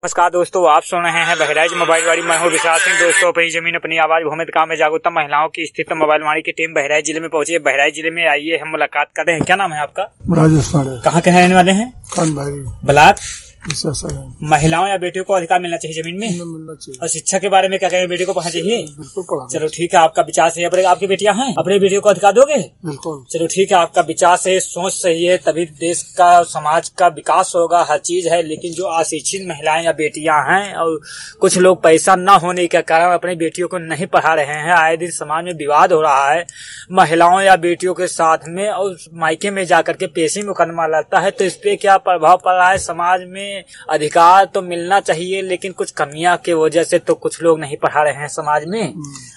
नमस्कार दोस्तों, आप सुन रहे हैं बहराइच मोबाइल वाली। मैं हूं विशाल सिंह। दोस्तों, अपनी जमीन अपनी आवाज भूमि काम में जागरूकता महिलाओं की स्थिति मोबाइल वाणी की टीम बहराइच जिले में पहुंची है। बहराइच जिले में आइए हम मुलाकात करते हैं। क्या नाम है आपका? राजस्थान। कहाँ के रहने वाले हैं? ब्लाक। महिलाओं या बेटियों को अधिकार मिलना चाहिए जमीन में, मिलना चाहिए। और शिक्षा के बारे में क्या कहेंगे? बेटियों को पढ़ना चाहिए। बिल्कुल पढ़ाना। चलो ठीक है, आपका विचार सही है। आपकी बेटियां हैं, अपनी बेटियों को अधिकार दोगे? बिल्कुल। चलो ठीक है, आपका विचार सही, सोच सही है, तभी देश का समाज का विकास होगा, हर चीज है। लेकिन जो अशिक्षित महिलाएं या बेटियां हैं और कुछ लोग पैसा न होने के कारण अपनी बेटियों को नहीं पढ़ा रहे हैं, आए दिन समाज में विवाद हो रहा है महिलाओं या बेटियों के साथ में, और मायके में जाकर के पेशी मुकदमा लगता है। तो इस पे क्या प्रभाव पड़ रहा है समाज में? अधिकार तो मिलना चाहिए, लेकिन कुछ कमियां की वजह से तो कुछ लोग नहीं पढ़ा रहे हैं समाज में।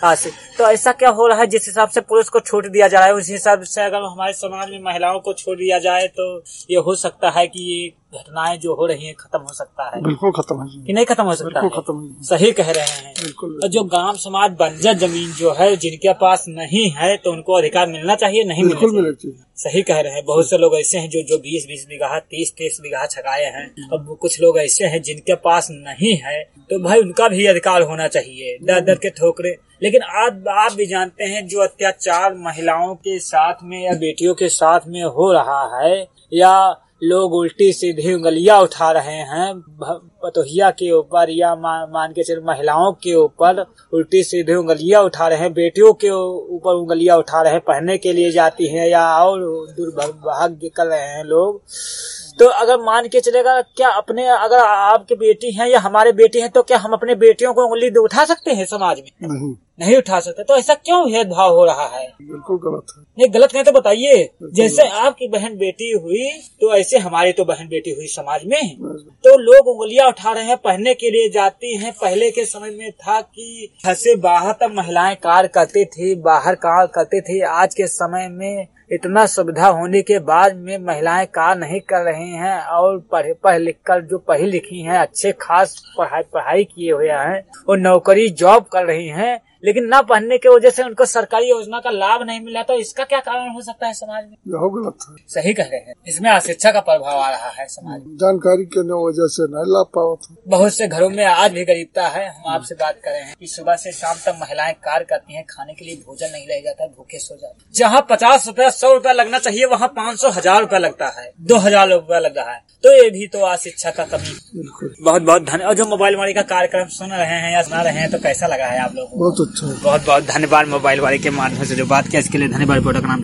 तो ऐसा क्या हो रहा है? जिस हिसाब से पुरुष को छूट दिया जा रहा है, उस हिसाब से अगर हमारे समाज में महिलाओं को छोड़ दिया जाए तो ये हो सकता है कि ये घटनाएं जो हो रही हैं खत्म हो सकता है। बिल्कुल खत्म है कि नहीं खत्म हो सकता है? खत्म। सही कह रहे हैं। बिल्कुल। और जो गांव समाज बंजर जमीन जो है, जिनके पास नहीं है, तो उनको अधिकार मिलना चाहिए, नहीं मिलना चाहिए? सही कह रहे हैं। बहुत से लोग ऐसे हैं जो 20-20 बीघा 30-30 बीघा छकाए हैं। अब कुछ लोग ऐसे हैं जिनके पास नहीं है, तो भाई उनका भी अधिकार होना चाहिए। दर दर के ठोकरे। लेकिन आज आप भी जानते हैं जो अत्याचार महिलाओं के साथ में या बेटियों के साथ में हो रहा है, या लोग उल्टी सीधी उंगलियां उठा रहे हैं पतोहिया के ऊपर, या मान के चल महिलाओं के ऊपर उल्टी सीधी उंगलियां उठा रहे हैं, बेटियों के ऊपर उंगलियां उठा रहे हैं, पढ़ने के लिए जाती हैं या और दुर्भाग्य कर रहे हैं लोग। तो अगर मान के चलेगा, क्या अपने अगर आपकी बेटी है या हमारे बेटी है, तो क्या हम अपने बेटियों को उंगली उठा सकते हैं समाज में? नहीं उठा सकते। तो ऐसा क्यों भेदभाव हो रहा है? बिल्कुल गलत है। नहीं, गलत नहीं तो बताइए। जैसे आपकी बहन बेटी हुई, तो ऐसे हमारी तो बहन बेटी हुई समाज में। तो लोग उंगलियां उठा रहे हैं, पढ़ने के लिए जाती हैं। पहले के समय में था कि घर से बाहर तक महिलाएं कार्य करती थी, बाहर कार्य करती थी। आज के समय में इतना सुविधा होने के बाद में महिलाएं कार्य नहीं कर रही हैं, और पढ़ लिख कर जो पढ़ी लिखी हैं, अच्छे खास पढ़ाई किए हुए हैं, और नौकरी जॉब कर रही हैं, लेकिन ना पढ़ने की वजह से उनको सरकारी योजना का लाभ नहीं मिला। तो इसका क्या कारण हो सकता है समाज में? यह गलत है। सही कह रहे हैं। इसमें अशिक्षा का प्रभाव आ रहा है समाज में। जानकारी के वजह से नहीं लाभ पावत है। बहुत से घरों में आज भी गरीबता है। हम आपसे बात कर रहे हैं कि सुबह से शाम तक महिलाएं कार्य करती हैं, खाने के लिए भोजन नहीं रह जाता, भूखे सो जाते। जहाँ 50 रुपया 100 रुपया लगना चाहिए, वहाँ 500 1000 रुपया लगता है, 2000 रुपया लग रहा है। तो ये भी तो अशिक्षा का कमी। बहुत बहुत धन्यवाद। और जो मोबाइल वाणी का कार्यक्रम सुन रहे हैं या सुना रहे हैं, तो कैसा लगा है आप लोगों को? बहुत अच्छा। बहुत बहुत धन्यवाद मोबाइल वाले के माध्यम से जो बात किया, इसके लिए धन्यवाद। प्रोडक्ट नाम